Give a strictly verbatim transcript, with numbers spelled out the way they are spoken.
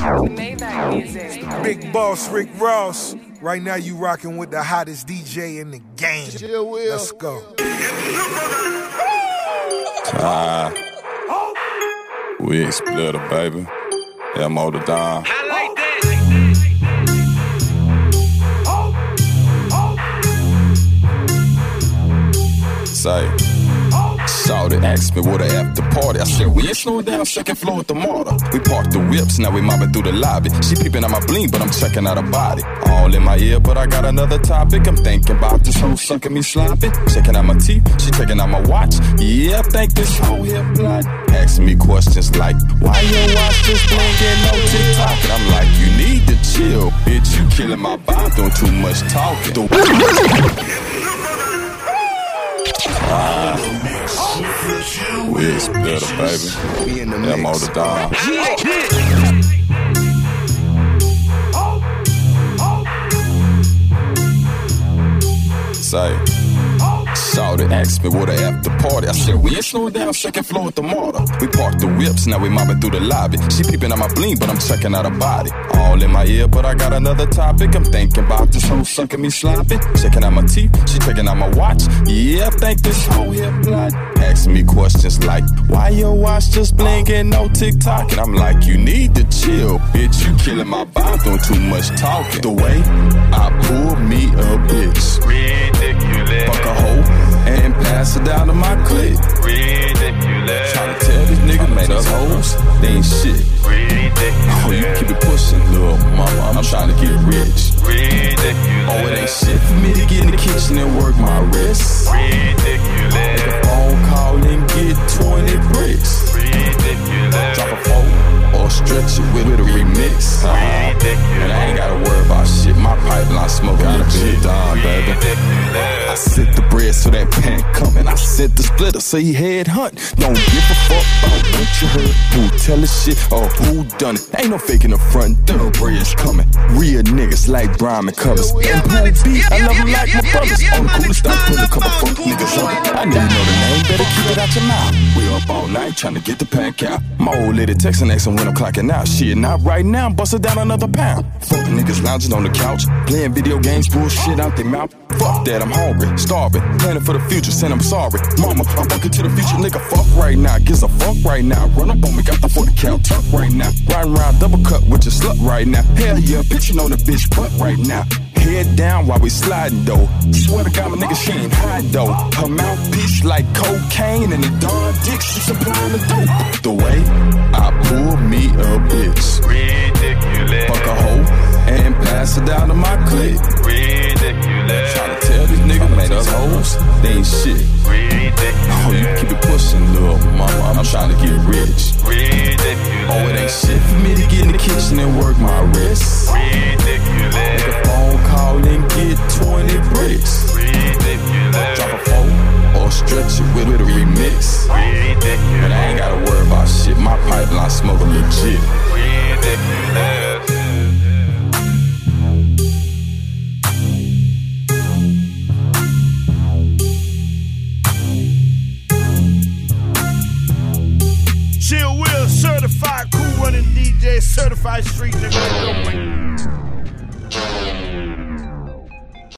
Maybach music. Big Boss Rick Ross. Right now you rocking with the hottest D J in the game. Let's go. Ah, we explode it, baby. Yeah, I'm all the down. I like that. Say, shawty asked me what I after party. I said, we ain't slowing down, second floor with the mortar. We parked the whips, now we mobbing through the lobby. She peeping at my bling, but I'm checking out her body. All in my ear, but I got another topic. I'm thinking about this hoe sucking me sloppy. Checking out my teeth, she checking out my watch. Yeah, I think this hoe here blood. Asking me questions like, why your watch just blinking, no TikTok? And I'm like, you need to chill, bitch. You killing my vibe, doing too much talking. Ah, we is better, baby. Yeah, I'm all the time. Say, shawty asked me what I after party. I said, we ain't slowing down, second floor with the mortar. We parked the whips, now we mobbing through the lobby. She peeping at my bling, but I'm checking out her body. All in my ear, but I got another topic. I'm thinking about this hoe sucking me sloppy. Checking out my teeth, she checking out my watch. Yeah, I think this hoe here blood. Asking me questions like, why your watch just blinking, no TikTok? And I'm like, you need to chill, bitch. You killing my vibe, doing too much talking. The way I pull me a bitch, ridiculous. Fuck a hoe and pass it down to my clique. Ridiculous. Tryna tell these niggas, man, these hoes, they ain't shit. Ridiculous. Oh, you keep it pushing, little mama. I'm tryna get rich. Ridiculous. Oh, it ain't shit for me to get in the kitchen and work my wrist. Ridiculous. Make a phone call and get twenty bricks. Ridiculous. Drop a phone or stretch it with, with a remix. Uh-huh. And I ain't gotta worry about shit. My pipeline smoking legit, done, baby. I sent the bread so that pan coming. I sent the splitter so he head hunt. Don't give a fuck about what you heard. Who tell us shit or who done it. Ain't no faking the front. The bread's coming. Real niggas like Brian McCullers. Yeah, and man, Blue B, yeah, I love yeah, them yeah, like yeah, my yeah, brothers. yeah, On the yeah, coolest stuff, put a couple yeah, fuck yeah, niggas on it. yeah, I know you know the name, better keep it out your mouth. We up all night trying to get the pack out. My old lady texting asking when I'm clocking out. Shit, not right now, busted down another pound. Fuck niggas lounging on the couch, playing video games, bullshit out their mouth. Fuck that, I'm hungry, starving, planning for the future, saying I'm sorry. Mama, I'm fucking to the future, nigga, fuck right now. Gives a fuck right now, run up on me, got the forty count tuck right now. Riding around double cut with your slut right now. Hell yeah, pitching on the bitch butt right now. Head down while we sliding though. Swear to God, my nigga, she ain't hide though. Her mouthpiece like cocaine and the darn dick, she supplying the dope. The way I pull me a bitch, ridiculous. Fuck a hoe and pass it down to my clique. Ridiculous. Tryna tell these niggas, man, these hoes, they ain't shit. Ridiculous. Oh, you keep it pushing, little mama. I'm tryna get rich. Ridiculous. Oh, it ain't shit for me to get in the kitchen and work my wrist. Ridiculous. Make a phone call and get twenty bricks. Ridiculous. Drop a phone or stretch it with, with a remix. Ridiculous. And I ain't gotta worry about shit. My pipeline smoking legit. Ridiculous. Chill Will, certified cool running D J, certified street nigga.